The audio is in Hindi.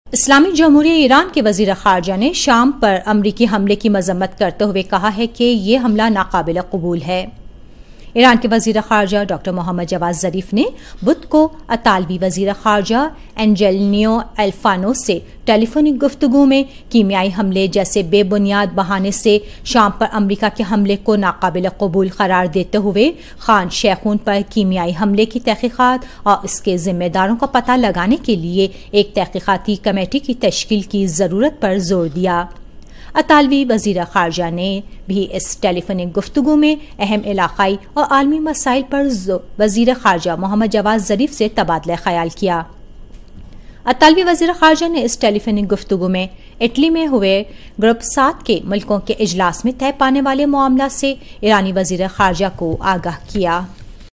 इस्लामी जमहूरिया ईरान के वजीर खारजा ने शाम पर अमरीकी हमले की मजम्मत करते हुए कहा है कि ये हमला नाकाबिल कबूल है। ईरान के वजीर खारजा डॉक्टर मोहम्मद जवाद जरीफ ने बुध को अतालवी वजीर खारजा एंजेलिनो एल्फानो से टेलीफोनिक गुफ्तगू में कीमियाई हमले जैसे बेबुनियाद बहाने से शाम पर अमरीका के हमले को नाकाबिल कबूल करार देते हुए खान शेखून पर कीमियाई हमले की तहकीकात और इसके जिम्मेदारों का पता लगाने के लिए एक तहकीकाती कमेटी की तश्कील की जरूरत पर जोर दिया। अतालवी वजीर खारजा ने भी इस टेलीफोनिक गुफ्तगू में अहम इलाकाई और आलमी मसाइल पर वजीर खारजा मोहम्मद जवाद जरीफ से तबादला ख्याल किया। अतालवी वजीर खारजा ने इस टेलीफोनिक गुफ्तगू में इटली में हुए ग्रुप 7 के मुल्कों के इजलास में तय पाने वाले मामला से ईरानी वजीर खारजा को आगाह किया।